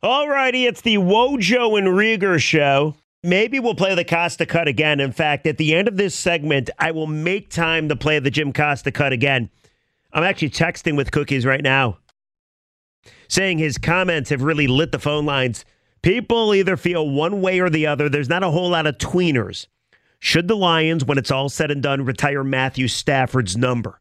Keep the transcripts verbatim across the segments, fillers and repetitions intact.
All righty, it's the Wojo and Rieger show. Maybe we'll play the Costa cut again. In fact, at the end of this segment, I will make time to play the Jim Costa cut again. I'm actually texting with Cookies right now, saying his comments have really lit the phone lines. People either feel one way or the other. There's not a whole lot of tweeners. Should the Lions, when it's all said and done, retire Matthew Stafford's number?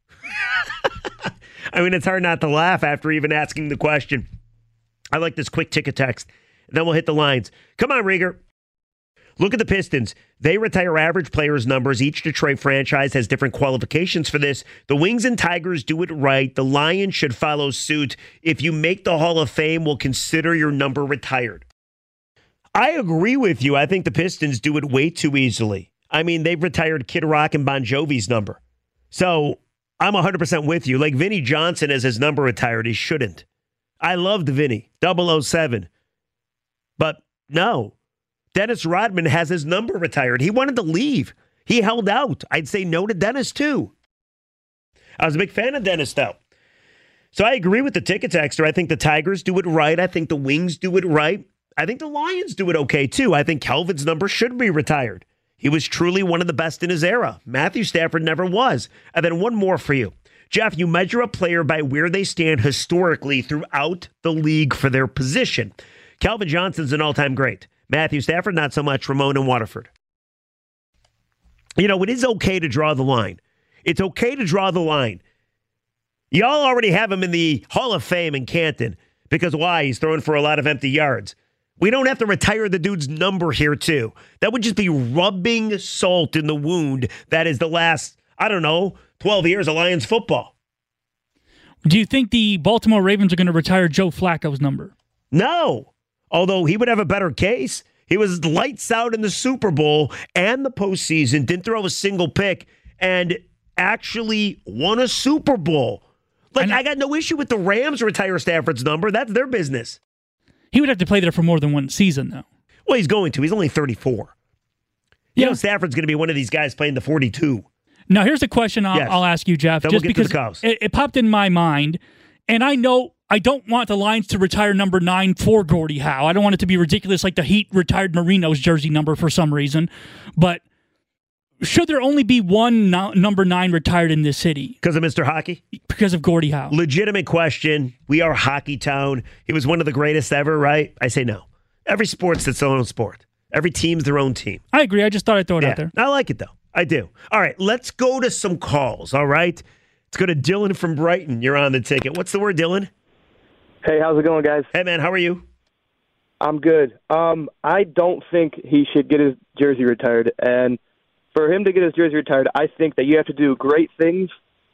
I mean, it's hard not to laugh after even asking the question. I like this quick ticket text. Then we'll hit the lines. Come on, Rieger. Look at the Pistons. They retire average players' numbers. Each Detroit franchise has different qualifications for this. The Wings and Tigers do it right. The Lions should follow suit. If you make the Hall of Fame, we'll consider your number retired. I agree with you. I think the Pistons do it way too easily. I mean, they've retired Kid Rock and Bon Jovi's number. So I'm one hundred percent with you. Like Vinnie Johnson has his number retired. He shouldn't. I loved Vinny, double oh seven. But no, Dennis Rodman has his number retired. He wanted to leave. He held out. I'd say no to Dennis, too. I was a big fan of Dennis, though. So I agree with the ticket texter. I think the Tigers do it right. I think the Wings do it right. I think the Lions do it okay, too. I think Kelvin's number should be retired. He was truly one of the best in his era. Matthew Stafford never was. And then one more for you. Jeff, you measure a player by where they stand historically throughout the league for their position. Calvin Johnson's an all-time great. Matthew Stafford, not so much. Ramon and Waterford. You know, it is okay to draw the line. It's okay to draw the line. Y'all already have him in the Hall of Fame in Canton because why? He's throwing for a lot of empty yards. We don't have to retire the dude's number here, too. That would just be rubbing salt in the wound that is the last, I don't know, twelve years of Lions football. Do you think the Baltimore Ravens are going to retire Joe Flacco's number? No. Although he would have a better case. He was lights out in the Super Bowl and the postseason, didn't throw a single pick, and actually won a Super Bowl. Like, I, I got no issue with the Rams retire Stafford's number. That's their business. He would have to play there for more than one season, though. Well, he's going to. He's only thirty-four. You Yeah. know, Stafford's going to be one of these guys playing the forty-two. Now, here's a question I'll, Yes. I'll ask you, Jeff, Then just we'll get to because the cows. it, it popped in my mind, and I know I don't want the Lions to retire number nine for Gordie Howe. I don't want it to be ridiculous like the Heat retired Marino's jersey number for some reason, but should there only be one no, number nine retired in this city? Because of Mister Hockey? Because of Gordie Howe. Legitimate question. We are hockey town. He was one of the greatest ever, right? I say no. Every sport's its own sport. Every team's their own team. I agree. I just thought I'd throw it Yeah. out there. I like it, though. I do. All right, let's go to some calls, all right? Let's go to Dylan from Brighton. You're on the ticket. What's the word, Dylan? Hey, how's it going, guys? Hey, man, how are you? I'm good. Um, I don't think he should get his jersey retired. And for him to get his jersey retired, I think that you have to do great things.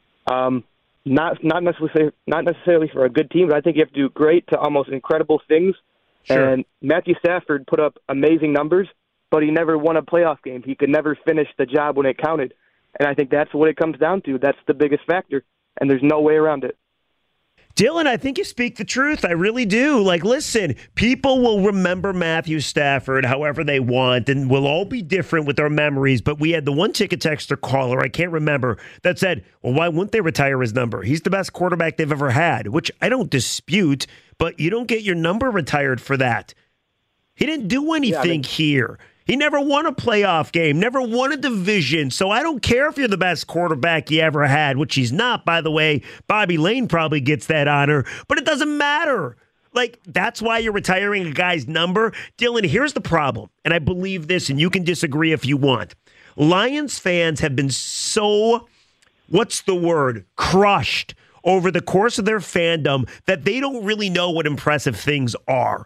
Um, not not necessarily not necessarily for a good team, but I think you have to do great to almost incredible things. Sure. And Matthew Stafford put up amazing numbers, but he never won a playoff game. He could never finish the job when it counted. And I think that's what it comes down to. That's the biggest factor, and there's no way around it. Dylan, I think you speak the truth. I really do. Like, listen, people will remember Matthew Stafford however they want, and we'll all be different with our memories. But we had the one ticket texter caller, I can't remember, that said, well, why wouldn't they retire his number? He's the best quarterback they've ever had, which I don't dispute, but you don't get your number retired for that. He didn't do anything Yeah, I mean- here. He never won a playoff game, never won a division. So I don't care if you're the best quarterback he ever had, which he's not, by the way. Bobby Lane probably gets that honor, but it doesn't matter. Like, that's why you're retiring a guy's number. Dylan, here's the problem, and I believe this, and you can disagree if you want. Lions fans have been so, what's the word, crushed over the course of their fandom that they don't really know what impressive things are.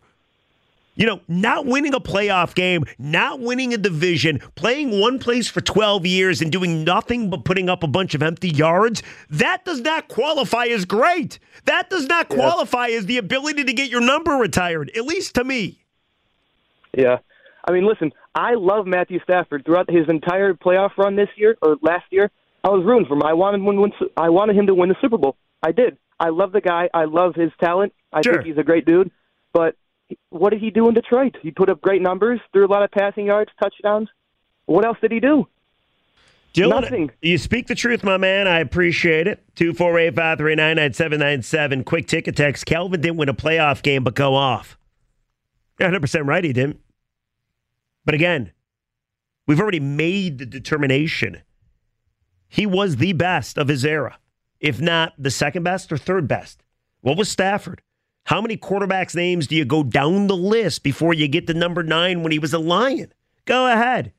You know, not winning a playoff game, not winning a division, playing one place for twelve years and doing nothing but putting up a bunch of empty yards, that does not qualify as great. That does not qualify as the ability to get your number retired, at least to me. Yeah. I mean, listen, I love Matthew Stafford. Throughout his entire playoff run this year, or last year, I was rooting for him. I wanted, him to win, I wanted him to win the Super Bowl. I did. I love the guy. I love his talent. I Sure. think he's a great dude. But what did he do in Detroit? He put up great numbers, threw a lot of passing yards, touchdowns. What else did he do? Dylan, Nothing. you speak the truth, my man. I appreciate it. two four eight, five three nine, nine seven nine seven. Quick ticket text. Kelvin didn't win a playoff game, but go off. one hundred percent right, he didn't. But again, we've already made the determination. He was the best of his era, if not the second best or third best. What was Stafford? How many quarterbacks' names do you go down the list before you get to number nine when he was a Lion? Go ahead.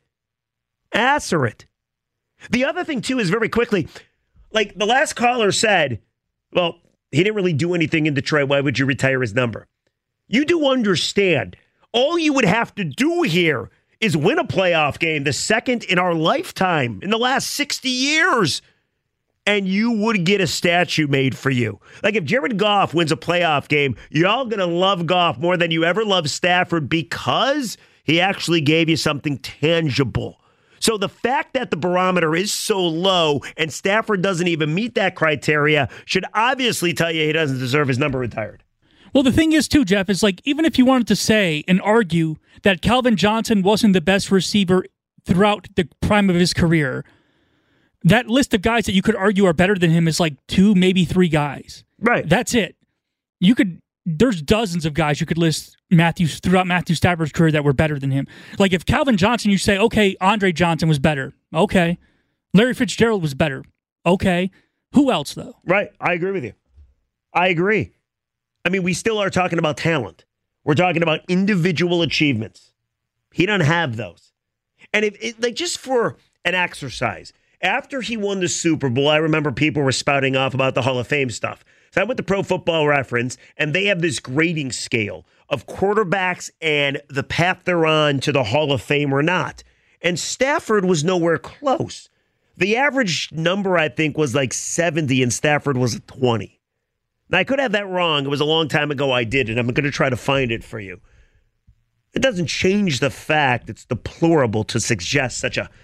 Answer it. The other thing, too, is very quickly, like the last caller said, well, he didn't really do anything in Detroit. Why would you retire his number? You do understand. All you would have to do here is win a playoff game, the second in our lifetime, in the last sixty years. And you would get a statue made for you. Like if Jared Goff wins a playoff game, you're all going to love Goff more than you ever loved Stafford because he actually gave you something tangible. So the fact that the barometer is so low and Stafford doesn't even meet that criteria should obviously tell you he doesn't deserve his number retired. Well, the thing is, too, Jeff, is like even if you wanted to say and argue that Calvin Johnson wasn't the best receiver throughout the prime of his career, that list of guys that you could argue are better than him is like two, maybe three guys. Right. That's it. You could. There's dozens of guys you could list Matthews throughout Matthew Stafford's career that were better than him. Like if Calvin Johnson, you say, okay, Andre Johnson was better. Okay. Larry Fitzgerald was better. Okay. Who else, though? Right. I agree with you. I agree. I mean, we still are talking about talent. We're talking about individual achievements. He doesn't have those. And if it, like just for an exercise, after he won the Super Bowl, I remember people were spouting off about the Hall of Fame stuff. So I went to Pro Football Reference, and they have this grading scale of quarterbacks and the path they're on to the Hall of Fame or not. And Stafford was nowhere close. The average number, I think, was like seventy, and Stafford was a twenty. Now, I could have that wrong. It was a long time ago I did it. I'm going to try to find it for you. It doesn't change the fact it's deplorable to suggest such a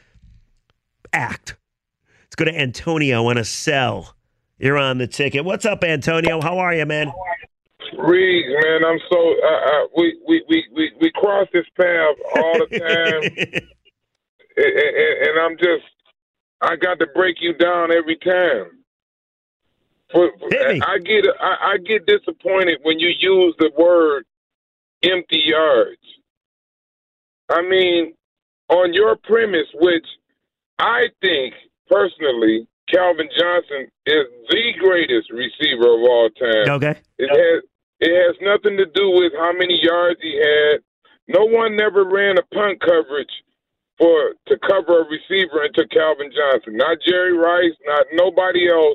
act. Let's go to Antonio on a cell. You're on the ticket. What's up, Antonio? How are you, man? Riggs, man, I'm so uh, uh, we, we we we we cross this path all the time, and, and, and I'm just I got to break you down every time. For, I get I, I get disappointed when you use the word empty yards. I mean, on your premise, which I think personally, Calvin Johnson is the greatest receiver of all time. Okay. It has it has nothing to do with how many yards he had. No one never ran a punt coverage for to cover a receiver until Calvin Johnson. Not Jerry Rice, not nobody else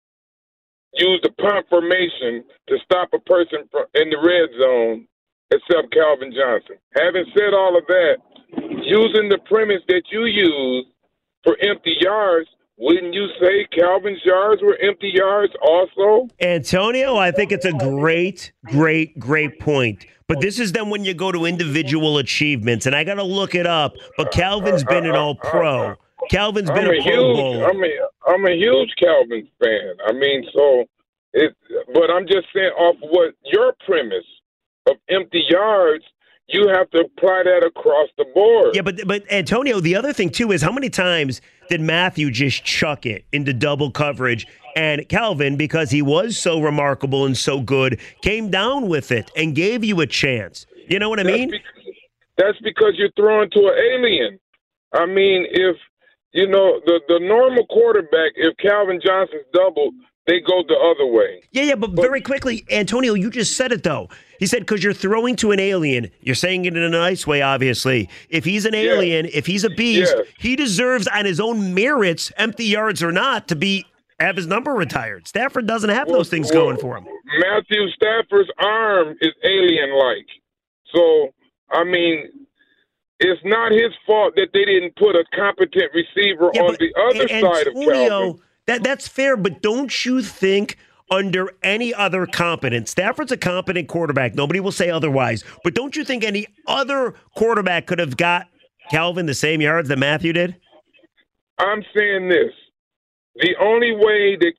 used a punt formation to stop a person in the red zone except Calvin Johnson. Having said all of that, using the premise that you use for empty yards, wouldn't you say Calvin's yards were empty yards also? Antonio, I think it's a great, great, great point. But this is then when you go to individual achievements, and I got to look it up, but Calvin's been an all-pro. Calvin's been I'm a, a Pro huge, Bowler. I'm a, I'm a huge Calvin fan. I mean, so, it, but I'm just saying off what your premise of empty yards, you have to apply that across the board. Yeah, but but Antonio, the other thing too is how many times did Matthew just chuck it into double coverage, and Calvin, because he was so remarkable and so good, came down with it and gave you a chance. You know what I that's mean? Because, that's because you're throwing to an alien. I mean, if you know the the normal quarterback, if Calvin Johnson's doubled, they go the other way. Yeah, yeah, but, but very quickly, Antonio, you just said it, though. He said, because you're throwing to an alien. You're saying it in a nice way, obviously. If he's an alien, yes. if he's a beast, yes. he deserves, on his own merits, empty yards or not, to be have his number retired. Stafford doesn't have well, those things well, going for him. Matthew Stafford's arm is alien-like. So, I mean, it's not his fault that they didn't put a competent receiver yeah, on the other Antonio, side of Calvin. That, that's fair, but don't you think under any other competent, Stafford's a competent quarterback, nobody will say otherwise, but don't you think any other quarterback could have got Calvin the same yards that Matthew did? I'm saying this. The only way that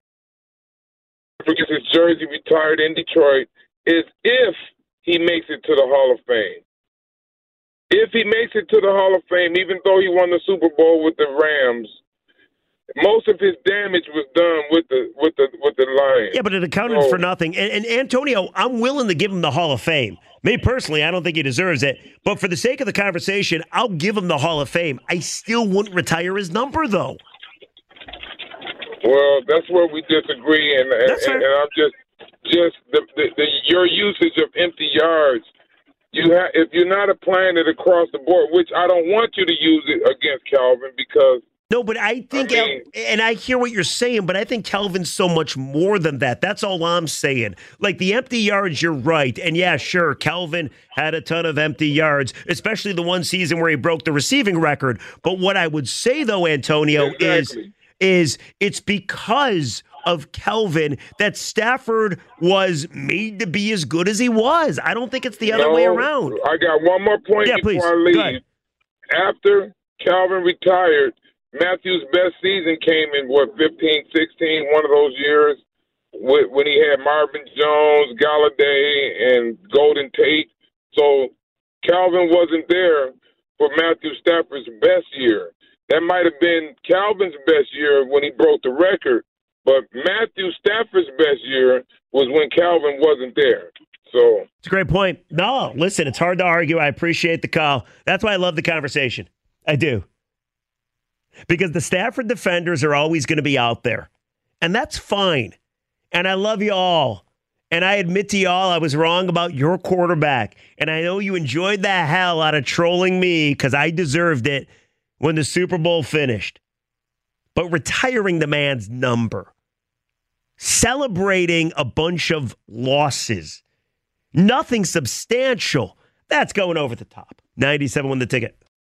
gets his jersey retired in Detroit is if he makes it to the Hall of Fame. If he makes it to the Hall of Fame, even though he won the Super Bowl with the Rams, most of his damage was done with the with the with the Lions. Yeah, but it accounted So- for nothing. And, and Antonio, I'm willing to give him the Hall of Fame. Me personally, I don't think he deserves it. But for the sake of the conversation, I'll give him the Hall of Fame. I still wouldn't retire his number, though. Well, that's where we disagree, and and, That's and, fair. I'm just just the, the, the your usage of empty yards. You have if you're not applying it across the board, which I don't want you to use it against Calvin because. No, but I think, I mean- and I hear what you're saying, but I think Calvin's so much more than that. That's all I'm saying. Like the empty yards, you're right. And yeah, sure, Calvin had a ton of empty yards, especially the one season where he broke the receiving record. But what I would say, though, Antonio, Exactly. is, is it's because of Calvin that Stafford was made to be as good as he was. I don't think it's the other No, way around. I got one more point Yeah, before please. I Go leave. ahead. After Calvin retired, Matthew's best season came in, what, fifteen, sixteen, one of those years wh- when he had Marvin Jones, Galladay, and Golden Tate. So Calvin wasn't there for Matthew Stafford's best year. That might have been Calvin's best year when he broke the record, but Matthew Stafford's best year was when Calvin wasn't there. So It's a great point. No, listen, it's hard to argue. I appreciate the call. That's why I love the conversation. I do. Because the Stafford defenders are always going to be out there. And that's fine. And I love you all. And I admit to y'all I was wrong about your quarterback. And I know you enjoyed the hell out of trolling me because I deserved it when the Super Bowl finished. But retiring the man's number, celebrating a bunch of losses, nothing substantial, that's going over the top. ninety-seven won the ticket.